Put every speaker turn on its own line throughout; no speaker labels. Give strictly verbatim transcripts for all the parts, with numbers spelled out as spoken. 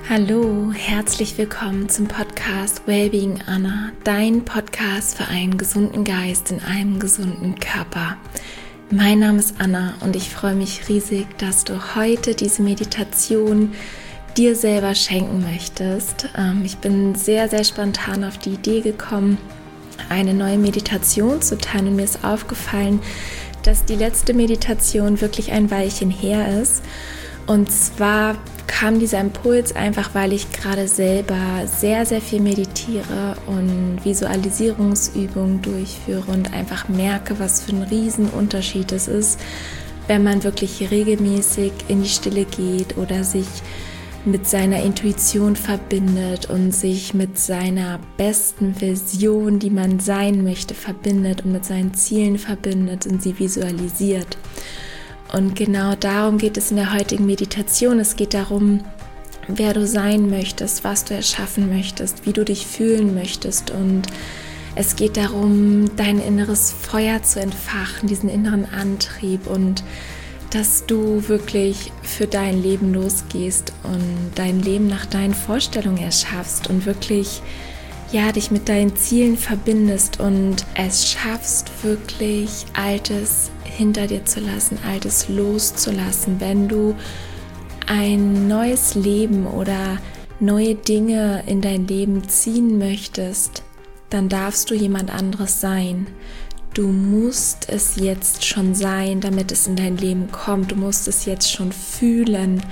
Hallo, herzlich willkommen zum Podcast Wellbeing Anna, dein Podcast für einen gesunden Geist in einem gesunden Körper. Mein Name ist Anna und ich freue mich riesig, dass du heute diese Meditation dir selber schenken möchtest. Ich bin sehr, sehr spontan auf die Idee gekommen, eine neue Meditation zu teilen, und mir ist aufgefallen, dass die letzte Meditation wirklich ein Weilchen her ist. Und zwar kam dieser Impuls einfach, weil ich gerade selber sehr, sehr viel meditiere und Visualisierungsübungen durchführe und einfach merke, was für ein Riesenunterschied es ist, wenn man wirklich regelmäßig in die Stille geht oder sich mit seiner Intuition verbindet und sich mit seiner besten Version, die man sein möchte, verbindet und mit seinen Zielen verbindet und sie visualisiert. Und genau darum geht es in der heutigen Meditation. Es geht darum, wer du sein möchtest, was du erschaffen möchtest, wie du dich fühlen möchtest. Und es geht darum, dein inneres Feuer zu entfachen, diesen inneren Antrieb, und dass du wirklich für dein Leben losgehst und dein Leben nach deinen Vorstellungen erschaffst und wirklich ja, dich mit deinen Zielen verbindest und es schaffst, wirklich Altes hinter dir zu lassen, Altes loszulassen. Wenn du ein neues Leben oder neue Dinge in dein Leben ziehen möchtest, dann darfst du jemand anderes sein. Du musst es jetzt schon sein, damit es in dein Leben kommt. Du musst es jetzt schon fühlen.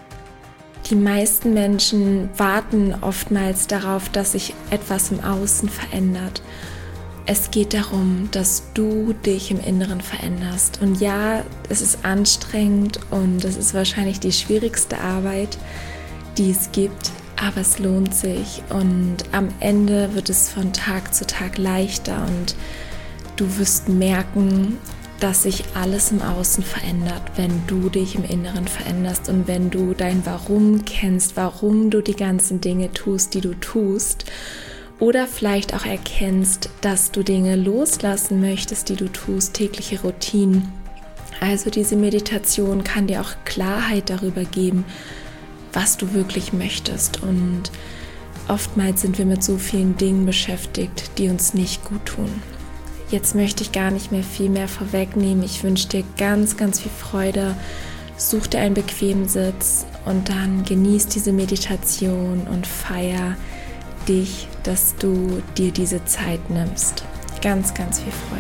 Die meisten Menschen warten oftmals darauf, dass sich etwas im Außen verändert. Es geht darum, dass du dich im Inneren veränderst. Und ja, es ist anstrengend und es ist wahrscheinlich die schwierigste Arbeit, die es gibt, aber es lohnt sich. Und am Ende wird es von Tag zu Tag leichter und du wirst merken, dass sich alles im Außen verändert, wenn du dich im Inneren veränderst und wenn du dein Warum kennst, warum du die ganzen Dinge tust, die du tust, oder vielleicht auch erkennst, dass du Dinge loslassen möchtest, die du tust, tägliche Routinen. Also diese Meditation kann dir auch Klarheit darüber geben, was du wirklich möchtest, und oftmals sind wir mit so vielen Dingen beschäftigt, die uns nicht gut tun. Jetzt möchte ich gar nicht mehr viel mehr vorwegnehmen. Ich wünsche dir ganz, ganz viel Freude. Such dir einen bequemen Sitz und dann genieß diese Meditation und feier dich, dass du dir diese Zeit nimmst. Ganz, ganz viel Freude.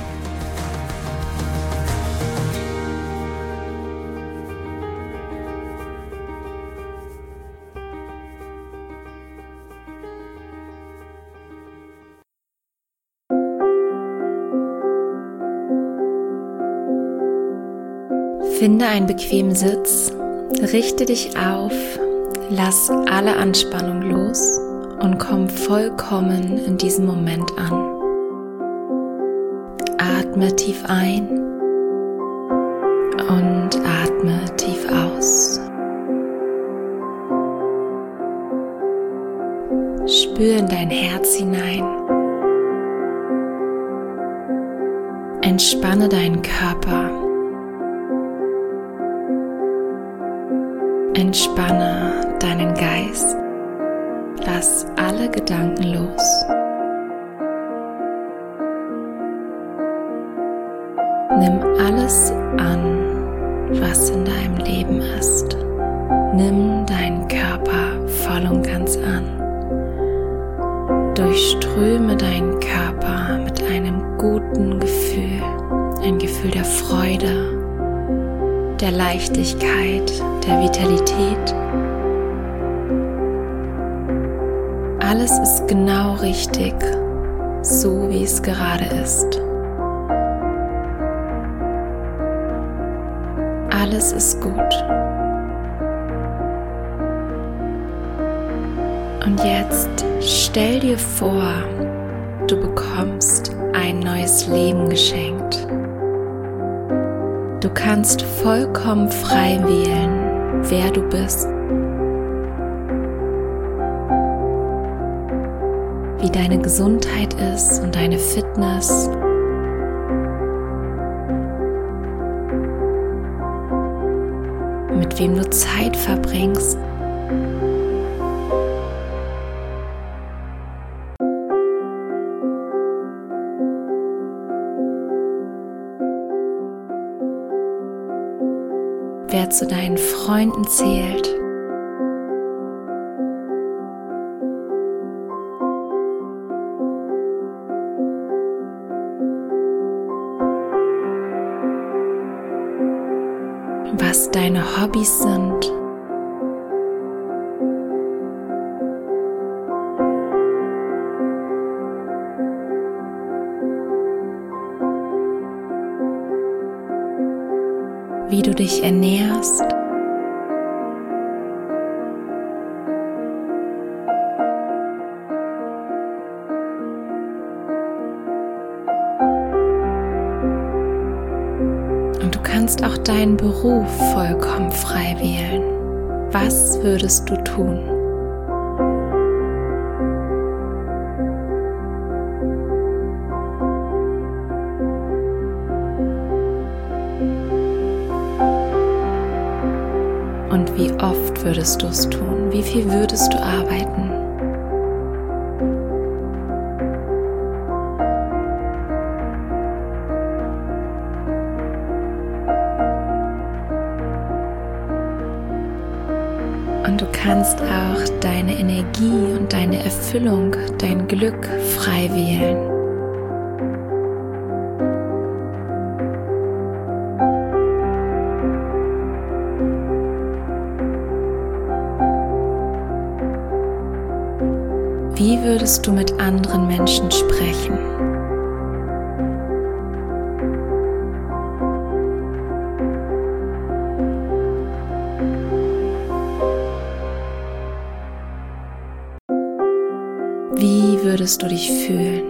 Finde einen bequemen Sitz, richte dich auf, lass alle Anspannung los und komm vollkommen in diesem Moment an. Atme tief ein und atme tief aus. Spür in dein Herz hinein. Entspanne deinen Körper. Entspanne deinen Geist, lass alle Gedanken los. Nimm alles an, was in deinem Leben ist. Nimm deinen Körper voll und ganz an. Durchströme deinen Körper mit einem guten Gefühl, ein Gefühl der Freude, der Leichtigkeit, der Vitalität. Alles ist genau richtig, so wie es gerade ist. Alles ist gut. Und jetzt stell dir vor, du bekommst ein neues Leben geschenkt. Du kannst vollkommen frei wählen, wer du bist, wie deine Gesundheit ist und deine Fitness, mit wem du Zeit verbringst, wer zu deinen Freunden zählt. Was deine Hobbys sind. Wie du dich ernährst. Und du kannst auch deinen Beruf vollkommen frei wählen. Was würdest du tun? Und wie oft würdest du es tun? Wie viel würdest du arbeiten? Und du kannst auch deine Energie und deine Erfüllung, dein Glück frei wählen. Wie würdest du mit anderen Menschen sprechen? Wie würdest du dich fühlen?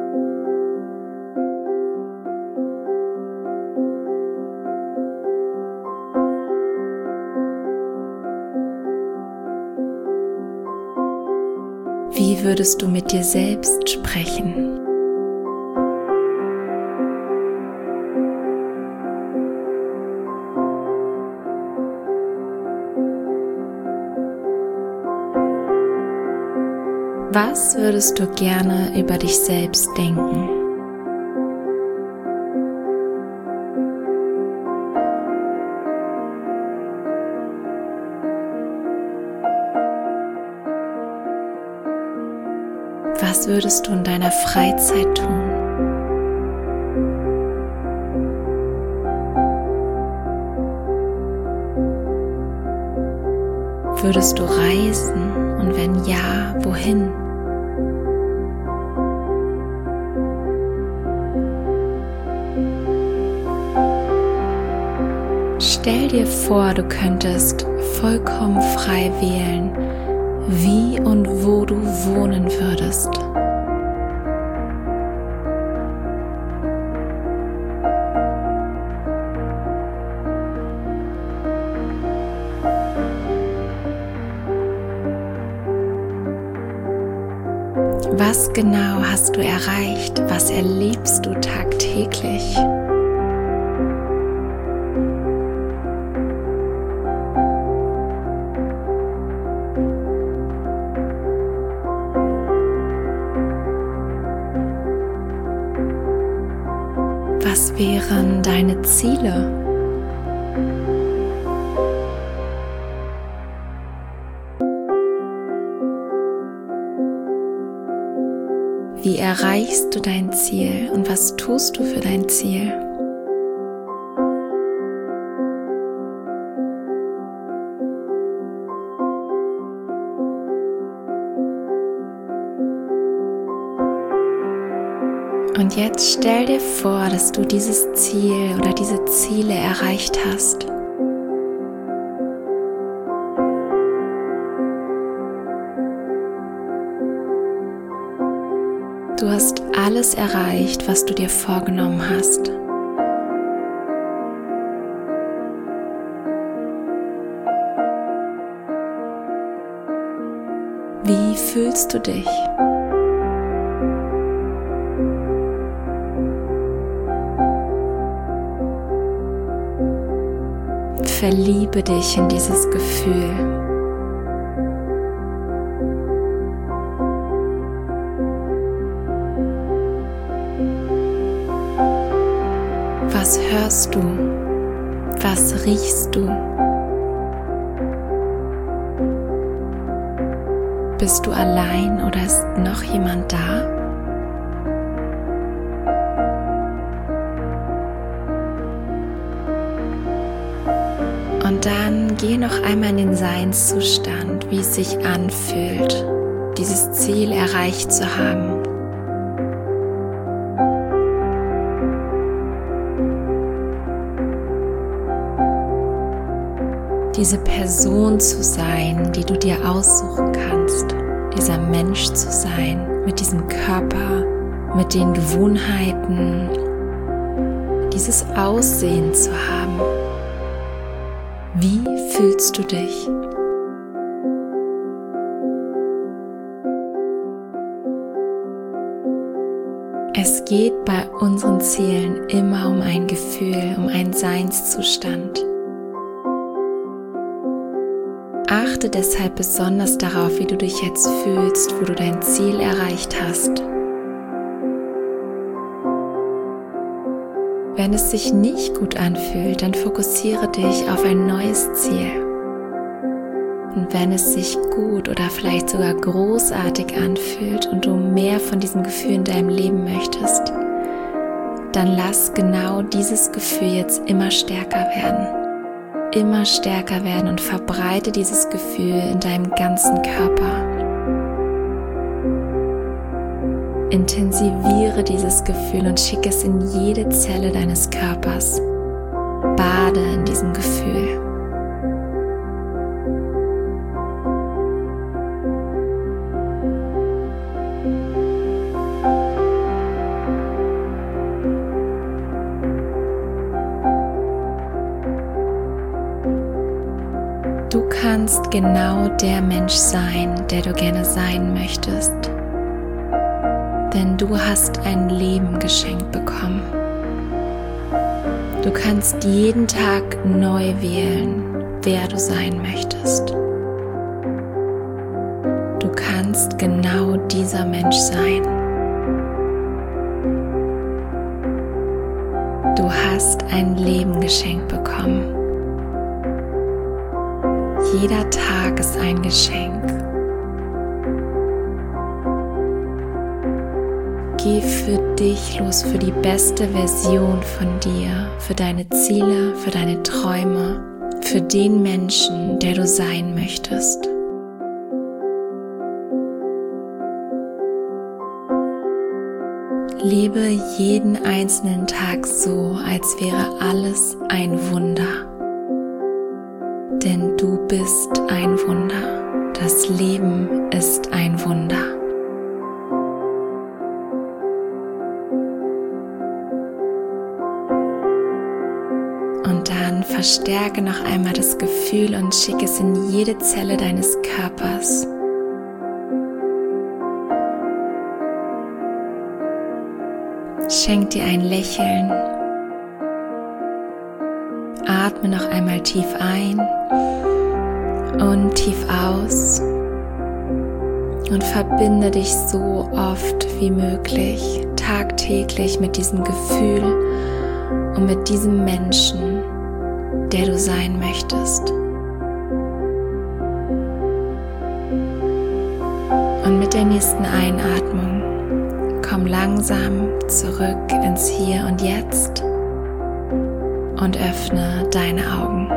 Wie würdest du mit dir selbst sprechen? Was würdest du gerne über dich selbst denken? Was würdest du in deiner Freizeit tun? Würdest du reisen und wenn ja, wohin? Stell dir vor, du könntest vollkommen frei wählen, wie und wo du wohnen würdest. Was genau hast du erreicht? Was erlebst du tagtäglich? Was wären deine Ziele? Wie erreichst du dein Ziel und was tust du für dein Ziel? Und jetzt stell dir vor, dass du dieses Ziel oder diese Ziele erreicht hast. Du hast alles erreicht, was du dir vorgenommen hast. Wie fühlst du dich? Verliebe dich in dieses Gefühl. Was hörst du? Was riechst du? Bist du allein oder ist noch jemand da? Und dann geh noch einmal in den Seinszustand, wie es sich anfühlt, dieses Ziel erreicht zu haben. Diese Person zu sein, die du dir aussuchen kannst, dieser Mensch zu sein, mit diesem Körper, mit den Gewohnheiten, dieses Aussehen zu haben. Wie fühlst du dich? Es geht bei unseren Zielen immer um ein Gefühl, um einen Seinszustand. Achte deshalb besonders darauf, wie du dich jetzt fühlst, wo du dein Ziel erreicht hast. Wenn es sich nicht gut anfühlt, dann fokussiere dich auf ein neues Ziel. Und wenn es sich gut oder vielleicht sogar großartig anfühlt und du mehr von diesem Gefühl in deinem Leben möchtest, dann lass genau dieses Gefühl jetzt immer stärker werden. Immer stärker werden und verbreite dieses Gefühl in deinem ganzen Körper. Intensiviere dieses Gefühl und schicke es in jede Zelle deines Körpers. Bade in diesem Gefühl. Du kannst genau der Mensch sein, der du gerne sein möchtest. Denn du hast ein Leben geschenkt bekommen. Du kannst jeden Tag neu wählen, wer du sein möchtest. Du kannst genau dieser Mensch sein. Du hast ein Leben geschenkt bekommen. Jeder Tag ist ein Geschenk. Geh für dich los, für die beste Version von dir, für deine Ziele, für deine Träume, für den Menschen, der du sein möchtest. Lebe jeden einzelnen Tag so, als wäre alles ein Wunder. Denn du bist ein Wunder. Das Leben ist ein Wunder. Und dann verstärke noch einmal das Gefühl und schicke es in jede Zelle deines Körpers. Schenk dir ein Lächeln. Atme noch einmal tief ein und tief aus und verbinde dich so oft wie möglich tagtäglich mit diesem Gefühl und mit diesem Menschen, der du sein möchtest. Und mit der nächsten Einatmung komm langsam zurück ins Hier und Jetzt und öffne deine Augen.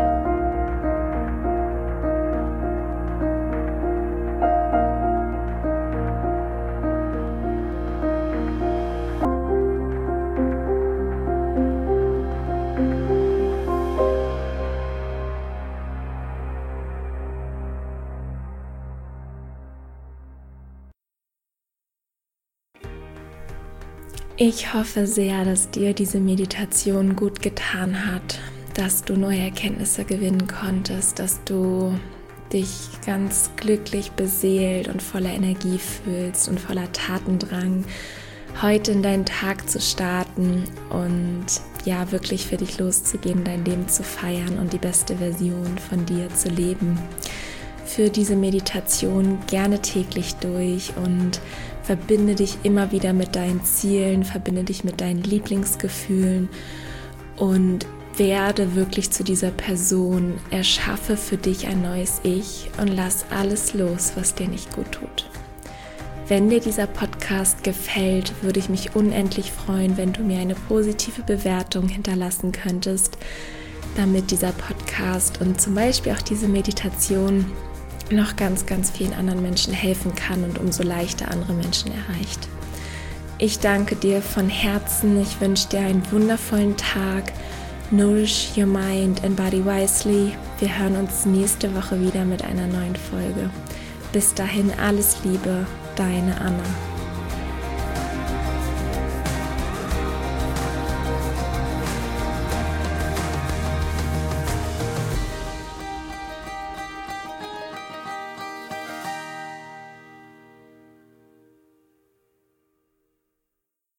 Ich hoffe sehr, dass dir diese Meditation gut getan hat, dass du neue Erkenntnisse gewinnen konntest, dass du dich ganz glücklich, beseelt und voller Energie fühlst und voller Tatendrang, heute in deinen Tag zu starten und ja, wirklich für dich loszugehen, dein Leben zu feiern und die beste Version von dir zu leben. Für diese Meditation gerne täglich durch und verbinde dich immer wieder mit deinen Zielen, verbinde dich mit deinen Lieblingsgefühlen und werde wirklich zu dieser Person, erschaffe für dich ein neues Ich und lass alles los, was dir nicht gut tut. Wenn dir dieser Podcast gefällt, würde ich mich unendlich freuen, wenn du mir eine positive Bewertung hinterlassen könntest, damit dieser Podcast und zum Beispiel auch diese Meditation noch ganz, ganz vielen anderen Menschen helfen kann und umso leichter andere Menschen erreicht. Ich danke dir von Herzen. Ich wünsche dir einen wundervollen Tag. Nourish your mind and body wisely. Wir hören uns nächste Woche wieder mit einer neuen Folge. Bis dahin alles Liebe, deine Anna.